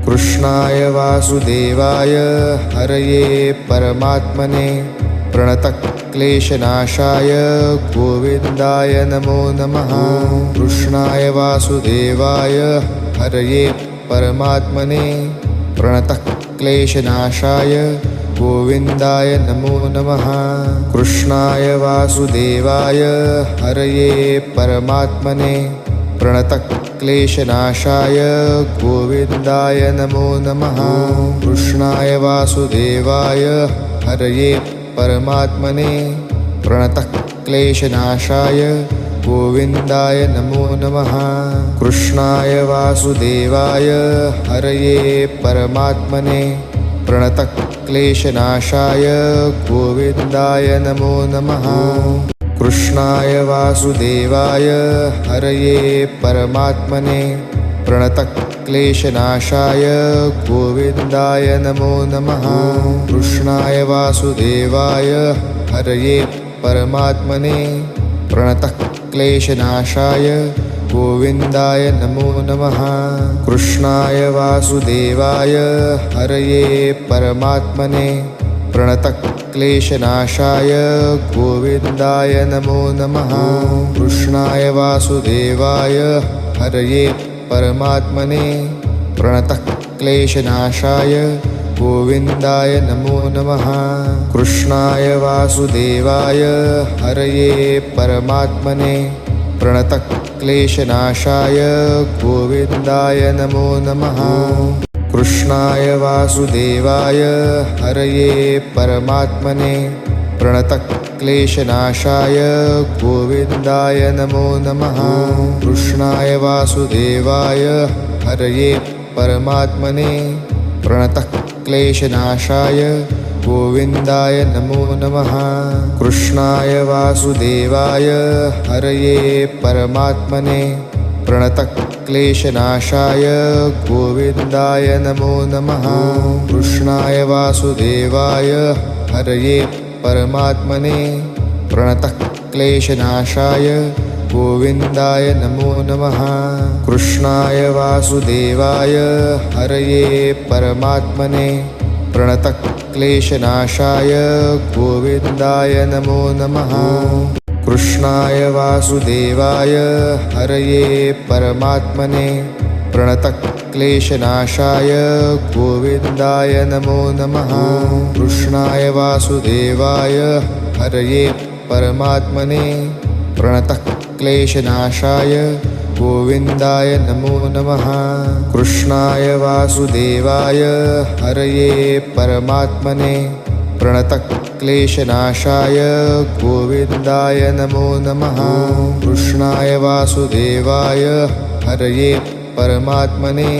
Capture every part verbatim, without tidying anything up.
कृष्णाय वासुदेवाय हरये परमात्मने प्रणतक्लेशनाशाय गोविन्दाय नमो नमः। कृष्णाय वासुदेवाय हरये परमात्मने प्रणतक्लेशनाशाय गोविन्दाय नमो नमः। कृष्णाय वासुदेवाय हरये परमात्मने प्रणतक्लेशनाशाय गोविन्दाय नमो नमः। कृष्णाय वासुदेवाय हरये परमात्मने प्रणतक्लेशनाशाय गोविन्दाय नमो नमः। कृष्णाय वासुदेवाय हरये परमात्मने प्रणतक्लेशनाशाय गोविन्दाय नमो नमः। कृष्णाय वासुदेवाय हरये परमात्मने प्रणतक्लेशनाशाय गोविन्दाय नमो नमः। कृष्णाय वासुदेवाय हरये परमात्मने प्रणतक्लेशनाशाय गोविन्दाय नमो नमः। कृष्णाय वासुदेवाय हरये परमात्मने प्रणतक्लेशनाशाय गोविन्दाय नमो नमः। कृष्णाय वासुदेवाय हरये परमात्मने प्रणतक्लेशनाशाय गोविन्दाय नमो नमः। कृष्णाय वासुदेवाय हरये परमात्मने प्रणतक्लेशनाशाय गोविन्दाय नमो नमः। कृष्णाय वासुदेवाय हरये परमात्मने प्रणतक्लेशनाशाय गोविन्दाय नमो नमः। कृष्णाय वासुदेवाय हरये परमात्मने प्रणतक्लेशनाशाय गोविन्दाय नमो नमः। कृष्णाय वासुदेवाय हरये परमात्मने प्रणतक्लेशनाशाय गोविन्दाय नमो नमः। कृष्णाय वासुदेवाय हरये परमात्मने प्रणतक्लेशनाशाय गोविन्दाय नमो नमः। कृष्णाय वासुदेवाय हरये परमात्मने प्रणतक्लेशनाशाय गोविन्दाय नमो नमः। कृष्णाय वासुदेवाय हरये परमात्मने प्रणतक्लेशनाशाय गोविन्दाय नमो नमः। कृष्णाय वासुदेवाय हरये परमात्मने प्रणतक्लेशनाशाय गोविन्दाय नमो नमः। कृष्णाय वासुदेवाय हरये परमात्मने प्रणतक्लेशनाशाय गोविन्दाय नमो नमः। कृष्णाय वासुदेवाय हरये परमात्मने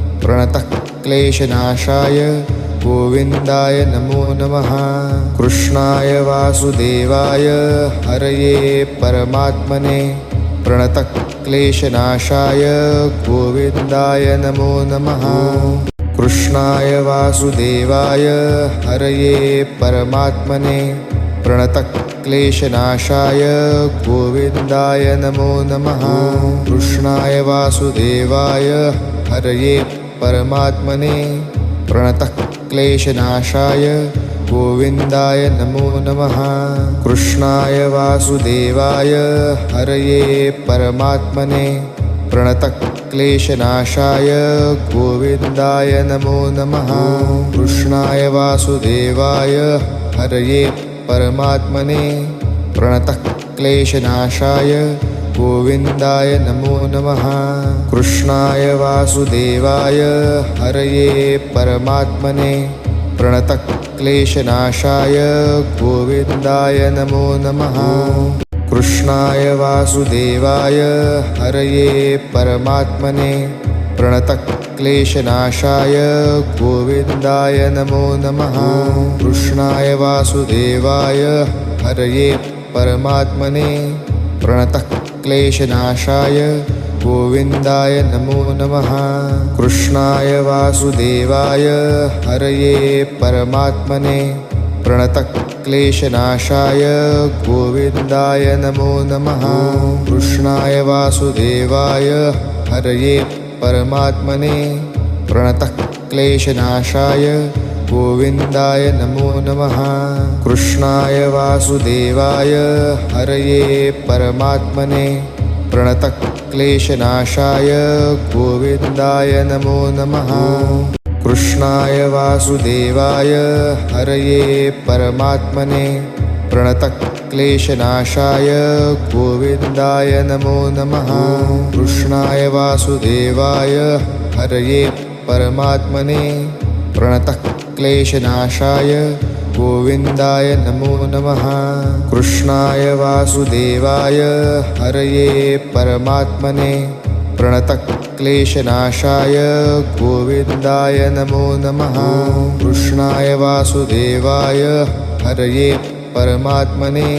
प्रणतक्लेशनाशाय गोविन्दाय नमो नमः। कृष्णाय वासुदेवाय हरये परमात्मने प्रणतक्लेशनाशाय गोविन्दाय नमो नमः। कृष्णाय वासुदेवाय हरये परमात्मने प्रणतक्लेशनाशाय गोविन्दाय नमो नमः। कृष्णाय वासुदेवाय हरये परमात्मने प्रणतक्लेशनाशाय गोविन्दाय नमो नमः। कृष्णाय वासुदेवाय हरये परमात्मने प्रणतक्लेशनाशाय गोविन्दाय नमो नमः। कृष्णाय वासुदेवाय हरये परमात्मने प्रणतक्लेशनाशाय गोविन्दाय नमो नमः। कृष्णाय वासुदेवाय हरये परमात्मने प्रणतक्लेशनाशाय गोविन्दाय नमो नमः। कृष्णाय वासुदेवाय हरये परमात्मने प्रणतक्लेशनाशाय गोविन्दाय नमो नमः। कृष्णाय वासुदेवाय हरये परमात्मने प्रणतक्लेशनाशाय गोविन्दाय नमो नमः। कृष्णाय वासुदेवाय हरये परमात्मने प्रणतक्लेशनाशाय गोविन्दाय नमो नमः। कृष्णाय वासुदेवाय हरये परमात्मने प्रणतक्लेशनाशाय प्रणतक्लेशनाशाय गोविन्दाय नमो नमः। कृष्णाय वासुदेवाय हरये परमात्मने प्रणतक्लेशनाशाय गोविन्दाय नमो नमः। कृष्णाय वासुदेवाय हरये परमात्मने प्रणतक्लेशनाशाय गोविन्दाय नमो नमः। कृष्णाय वासुदेवाय हरये परमात्मने प्रणतक्लेशनाशाय गोविन्दाय नमो नमः। कृष्णाय वासुदेवाय हरये परमात्मने प्रणतक्लेशनाशाय गोविन्दाय नमो नमः। कृष्णाय वासुदेवाय हरये परमात्मने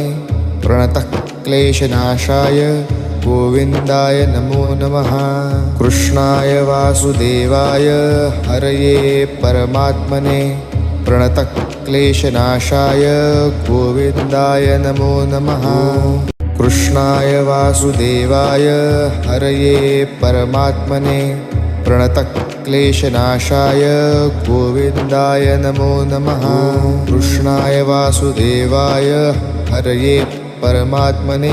प्रणतक्लेशनाशाय गोविन्दाय नमो नमः। कृष्णाय वासुदेवाय हरये परमात्मने प्रणतक्लेशनाशाय गोविन्दाय नमो नमः। कृष्णाय वासुदेवाय हरये परमात्मने प्रणतक्लेशनाशाय गोविन्दाय नमो नमः। कृष्णाय वासुदेवाय हरये परमात्मने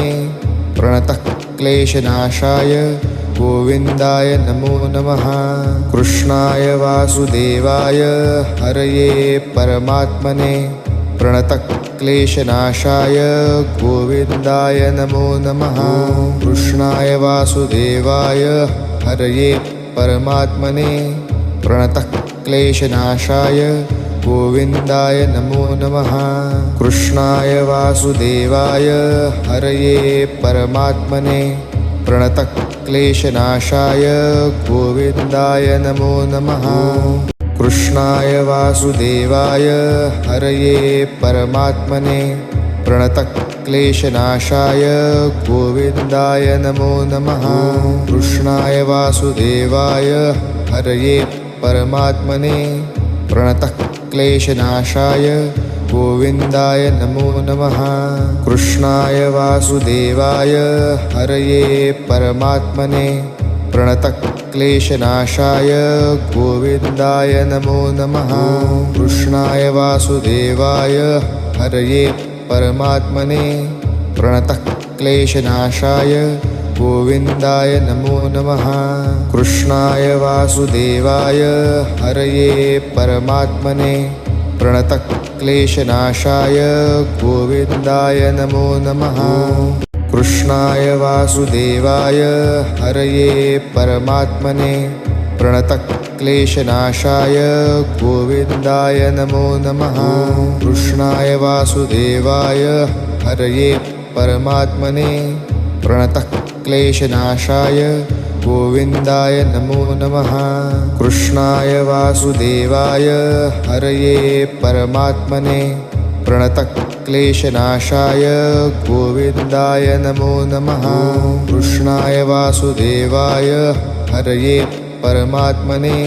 प्रणतक्लेशनाशाय गोविन्दाय नमो नमः। कृष्णाय वासुदेवाय हरये परमात्मने प्रणतक्लेशनाशाय गोविन्दाय नमो नमः। कृष्णाय वासुदेवाय हरये परमात्मने प्रणतक्लेशनाशाय गोविन्दाय नमो नमः। कृष्णाय वासुदेवाय हरये परमात्मने प्रणतक्लेशनाशाय गोविन्दाय नमो नमः। कृष्णाय वासुदेवाय हरये परमात्मने प्रणतक्लेशनाशाय गोविन्दाय नमो नमः। कृष्णाय वासुदेवाय हरये परमात्मने प्रणतक्लेशनाशाय गोविन्दाय नमो नमः। कृष्णाय वासुदेवाय हरये परमात्मने प्रणतक्लेशनाशाय गोविन्दाय नमो नमः। कृष्णाय वासुदेवाय हरये परमात्मने प्रणतक्लेशनाशाय गोविन्दाय नमो नमः। कृष्णाय वासुदेवाय हरये परमात्मने प्रणतक्लेशनाशाय गोविन्दाय नमो नमः। कृष्णाय वासुदेवाय हरये परमात्मने प्रणतक्लेशनाशाय गोविन्दाय नमो नमः। कृष्णाय वासुदेवाय हरये परमात्मने प्रणतक्लेशनाशाय गोविन्दाय नमो नमः। कृष्णाय वासुदेवाय हरये परमात्मने प्रणतक्लेशनाशाय गोविन्दाय नमो नमः। कृष्णाय वासुदेवाय हरये परमात्मने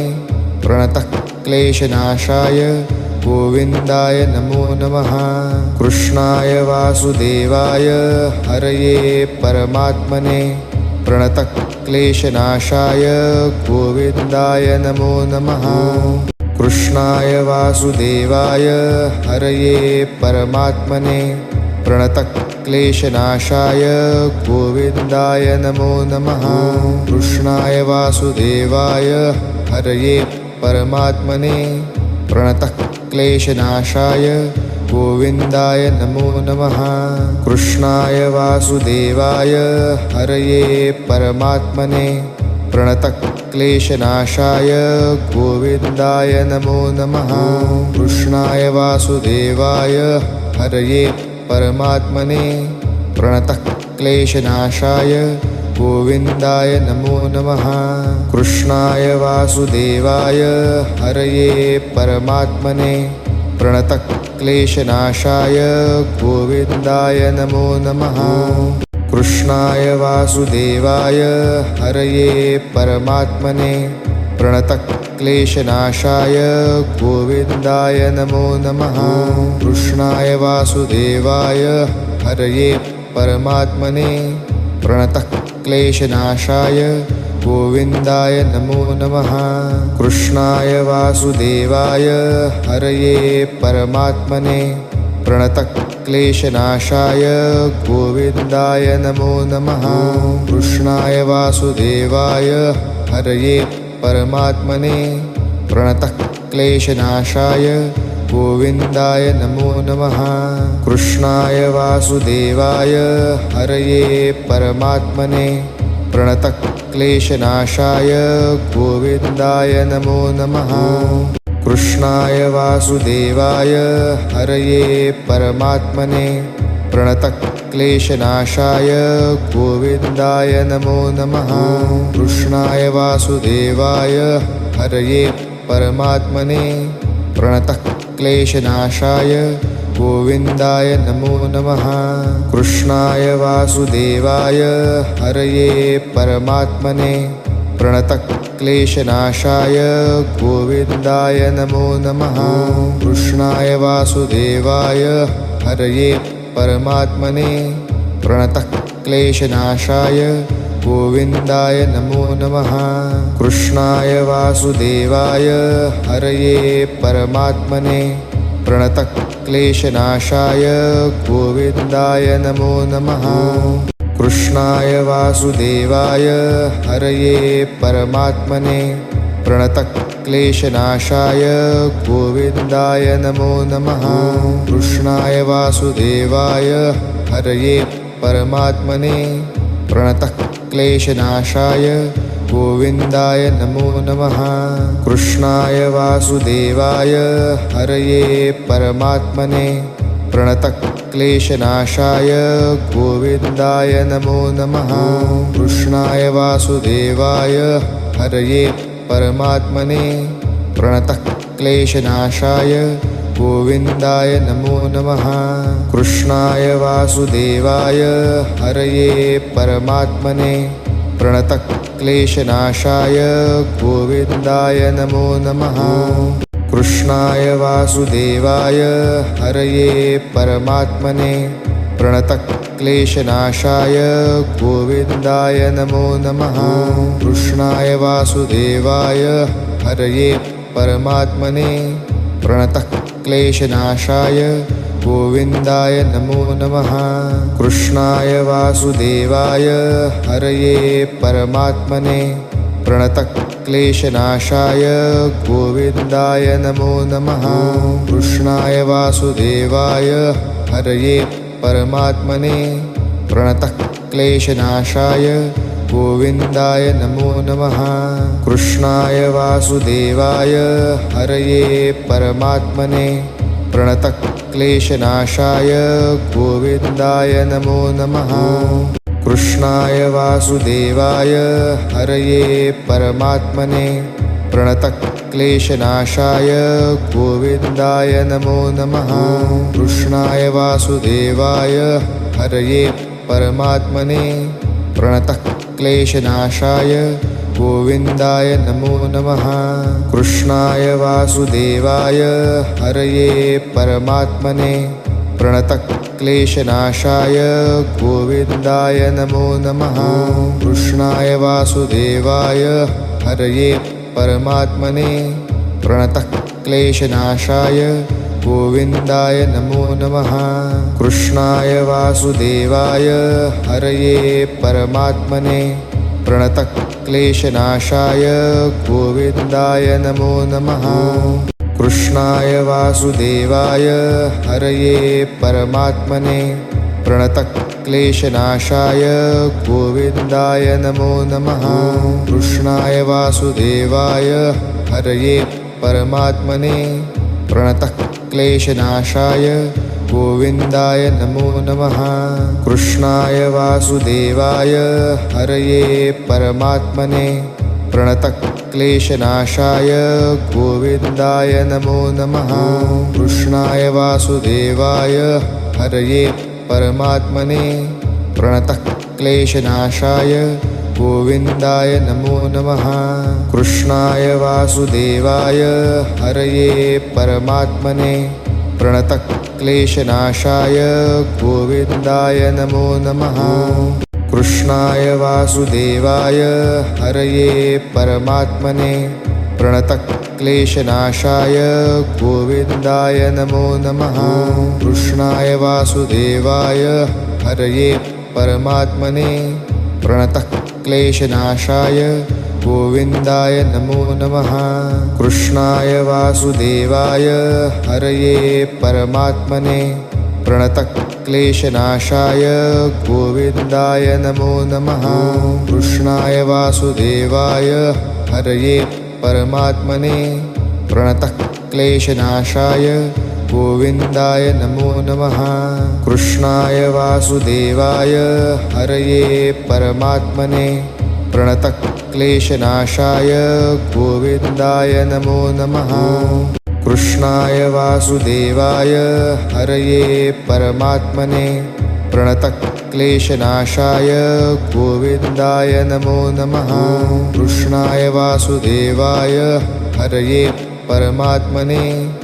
प्रणतक्लेशनाशाय गोविन्दाय नमो नमः। कृष्णाय वासुदेवाय हरये परमात्मने प्रणतक्लेशनाशाय गोविन्दाय नमो नमः। कृष्णाय वासुदेवाय हरये परमात्मने प्रणतक्लेशनाशाय गोविन्दाय नमो नमः। कृष्णाय वासुदेवाय हरये परमात्मने प्रणतक्लेशनाशाय गोविन्दाय नमो नमः। कृष्णाय वासुदेवाय हरये परमात्मने प्रणतक्लेशनाशाय गोविन्दाय नमो नमः। कृष्णाय वासुदेवाय हरये परमात्मने प्रणतक्लेशनाशाय गोविन्दाय नमो नमः। कृष्णाय वासुदेवाय हरये परमात्मने प्रणतक्लेशनाशाय गोविन्दाय नमो नमः। कृष्णाय वासुदेवाय हरये परमात्मने प्रणतक्लेशनाशाय गोविन्दाय नमो नमः। कृष्णाय वासुदेवाय हरये परमात्मने प्रणतक्लेशनाशाय गोविन्दाय नमो नमः। कृष्णाय वासुदेवाय हरये परमात्मने प्रणतक्लेशनाशाय गोविन्दाय नमो नमः। कृष्णाय वासुदेवाय हरये परमात्मने प्रणतक्लेशनाशाय गोविन्दाय नमो नमः। कृष्णाय वासुदेवाय हरये परमात्मने प्रणतक्लेशनाशाय गोविन्दाय नमो नमः। कृष्णाय वासुदेवाय हरये परमात्मने प्रणतक्लेशनाशाय गोविन्दाय नमो नमः। कृष्णाय वासुदेवाय हरये परमात्मने प्रणतक्लेशनाशाय गोविन्दाय नमो नमः। कृष्णाय वासुदेवाय हरये परमात्मने प्रणतक्लेशनाशाय गोविन्दाय नमो नमः। कृष्णाय वासुदेवाय हरये परमात्मने प्रणतक्लेशनाशाय गोविन्दाय नमो नमः। कृष्णाय वासुदेवाय हरये परमात्मने प्रणतक्लेशनाशाय गोविन्दाय नमो नमः। कृष्णाय वासुदेवाय हरये परमात्मने प्रणतक्लेशनाशाय गोविन्दाय नमो नमः। कृष्णाय वासुदेवाय हरये परमात्मने प्रणतक्लेशनाशाय गोविन्दाय नमो नमः। कृष्णाय वासुदेवाय हरये परमात्मने प्रणतक्लेशनाशाय गोविन्दाय नमो नमः। कृष्णाय वासुदेवाय हरये परमात्मने प्रणतक्लेशनाशाय गोविन्दाय नमो नमः। कृष्णाय वासुदेवाय हरये परमात्मने प्रणतक्लेशनाशाय गोविन्दाय नमो नमः। कृष्णाय वासुदेवाय हरये परमात्मने प्रणतक्लेशनाशाय गोविन्दाय नमो नमः। कृष्णाय वासुदेवाय हरये परमात्मने प्रणतक्लेशनाशाय गोविन्दाय नमो नमः। कृष्णाय वासुदेवाय हरये परमात्मने प्रणतक्लेशनाशाय गोविन्दाय नमो नमः। कृष्णाय वासुदेवाय हरये परमात्मने प्रणतक्लेशनाशाय गोविन्दाय नमो नमः। कृष्णाय वासुदेवाय हरये परमात्मने प्रणतक्लेशनाशाय गोविन्दाय नमो नमः। कृष्णाय वासुदेवाय हरये परमात्मने प्रणतक्लेशनाशाय गोविन्दाय नमो नमः। कृष्णाय वासुदेवाय हरये परमात्मने प्रणतक्लेशनाशाय गोविन्दाय नमो नमः। कृष्णाय वासुदेवाय हरये परमात्मने प्रणतक्लेशनाशाय गोविन्दाय नमो नमः। कृष्णाय वासुदेवाय हरये परमात्मने प्रणतक्लेशनाशाय गोविन्दाय नमो नमः। कृष्णाय वासुदेवाय हरये परमात्मने प्रणतक्लेशनाशाय गोविन्दाय नमो नमः। कृष्णाय वासुदेवाय हरये परमात्मने प्रणतक्लेशनाशाय गोविन्दाय नमो नमः। कृष्णाय वासुदेवाय हरये परमात्मने प्रणतक्लेशनाशाय गोविन्दाय नमो नमः। कृष्णाय वासुदेवाय हरये परमात्मने प्रणतक्लेशनाशाय गोविन्दाय नमो नमः। कृष्णाय वासुदेवाय हरये परमात्मने प्रणतक्लेशनाशाय गोविन्दाय नमो नमः। कृष्णाय वासुदेवाय हरये परमात्मने प्रणतक्लेशनाशाय गोविन्दाय नमो नमः। कृष्णाय वासुदेवाय हरये परमात्मने प्रणतक्लेशनाशाय गोविन्दाय नमो नमः। कृष्णाय वासुदेवाय हरये परमात्मने प्रणतक्लेशनाशाय गोविन्दाय नमो नमः। कृष्णाय वासुदेवाय हरये परमात्मने प्रणतक्लेशनाशाय गोविन्दाय नमो नमः। कृष्णाय वासुदेवाय हरये परमात्मने प्रणतक्लेशनाशाय गोविन्दाय नमो नमः। कृष्णाय वासुदेवाय हरये परमात्मने प्रणतक्लेशनाशाय गोविन्दाय नमो नमः। कृष्णाय वासुदेवाय हरये परमात्मने प्रणतक्लेशनाशाय गोविन्दाय नमो नमः। कृष्णाय वासुदेवाय हरये परमात्मने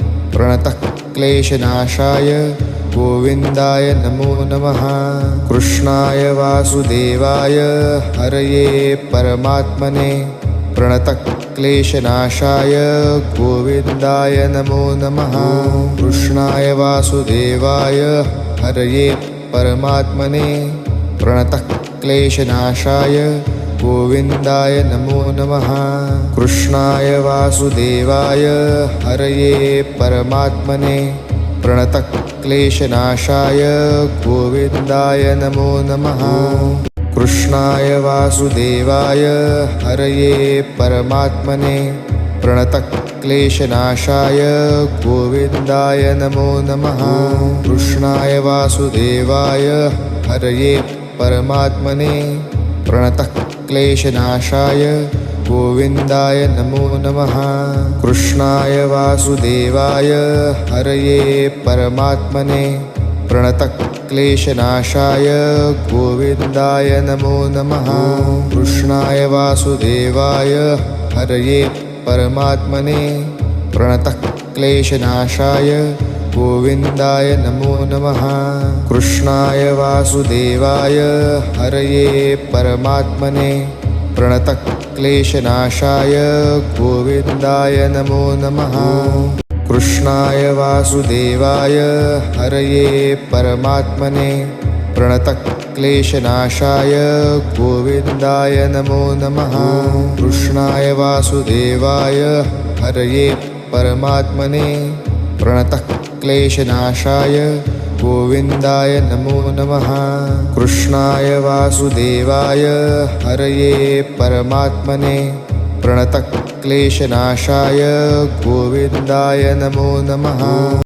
प्रणतक्लेशनाशाय गोविन्दाय नमो नमः। कृष्णाय वासुदेवाय हरये परमात्मने प्रणतक्लेशनाशाय गोविन्दाय नमो नमः। कृष्णाय वासुदेवाय हरये परमात्मने प्रणतक्लेशनाशाय गोविन्दाय नमो नमः। कृष्णाय वासुदेवाय हरये परमात्मने प्रणतक्लेशनाशाय गोविन्दाय नमो नमः। कृष्णाय वासुदेवाय हरये परमात्मने प्रणतक्लेशनाशाय गोविन्दाय नमो नमः। कृष्णाय वासुदेवाय हरये परमात्मने प्रणतक्लेशनाशाय गोविन्दाय नमो नमः। कृष्णाय वासुदेवाय हरये परमात्मने प्रणतक्लेशनाशाय गोविन्दाय नमो नमः। कृष्णाय वासुदेवाय हरये परमात्मने प्रणतक्लेशनाशाय गोविन्दाय नमो नमः। कृष्णाय वासुदेवाय हरये परमात्मने प्रणतक्लेशनाशाय गोविन्दाय नमो नमः। कृष्णाय वासुदेवाय हरये परमात्मने प्रणतक्लेशनाशाय गोविन्दाय नमो नमः। कृष्णाय वासुदेवाय हरये परमात्मने प्रणतक्लेशनाशाय गोविन्दाय नमो नमः। कृष्णाय वासुदेवाय हरये परमात्मने प्रणतक्लेशनाशाय गोविन्दाय नमो नमः।